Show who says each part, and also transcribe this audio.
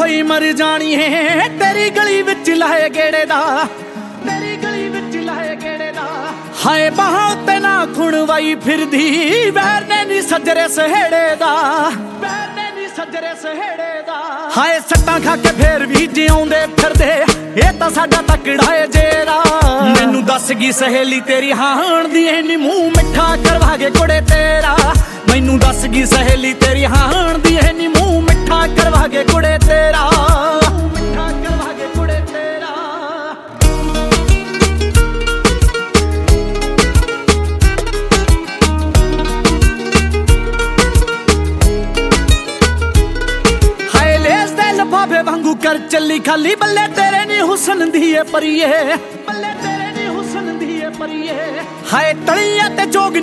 Speaker 1: ਹੋਈ ਮਰ ਜਾਣੀ ਹੈ ਤੇਰੀ ਗਲੀ ਵਿੱਚ ਲਾਏ ਗੇੜੇ ਦਾ, ਤੇਰੀ ਗਲੀ ਵਿੱਚ ਲਾਏ ਗੇੜੇ ਦਾ। ਹਾਏ ਬਾਹਾਂ ਉੱਤੇ ਨਾ ਖੁਣਵਾਈ ਫਿਰਦੀ ਵੈਰ ਨੇ ਨੀ ਸੱਜਰੇ ਸਹੇੜੇ ਦਾ, ਵੈਰ ਨੇ ਨੀ ਸੱਜਰੇ ਸਹੇੜੇ ਦਾ। ਹਾਏ ਸੱਟਾਂ ਖਾ ਕੇ ਫੇਰ ਵੀ ਜਿਉਂਦੇ ਫਿਰਦੇ ਇਹ ਤਾਂ ਸਾਡਾ ਤਕੜਾ ਏ ਜੇਰਾ। ਮੈਨੂੰ ਦੱਸ ਗਈ ਸਹੇਲੀ ਤੇਰੀ ਹਾਣ ਦੀ ਨੀ ਮੂੰਹ ਮਿੱਠਾ ਕਰਵਾਗੇ ਕੁੜੇ ਤੇਰਾ। ਮੈਨੂੰ ਦੱਸ ਗਈ ਸਹੇਲੀ ਤੇਰੀ ਹਾਣ ਦੀ ਨੀ ਮੂੰਹ ਮਿੱਠਾ ਕਰਵਾਗੇ ਕੁੜੇ ਤੇਰਾ, ਮਿੱਠਾ ਕਰਵਾਗੇ ਕੁੜੇ ਤੇਰਾ। ਹਾਏ ਲੇਸ ਦੇ ਲਫਾਫੇ ਵਾਂਗੂ ਕਰ ਚੱਲੀ ਖਾਲੀ ਬੱਲੇ ਤੇਰੇ ਨੀ ਹੁਸਨ ਦੀ ਏ ਪਰੀਏ, ਬੱਲੇ ਤੇਰੇ ਨੀ ਹੁਸਨ ਦੀ ਏ ਪਰੀਏ। ਹਾਏ ਤਲੀਆਂ ਤੇ ਜੋਗ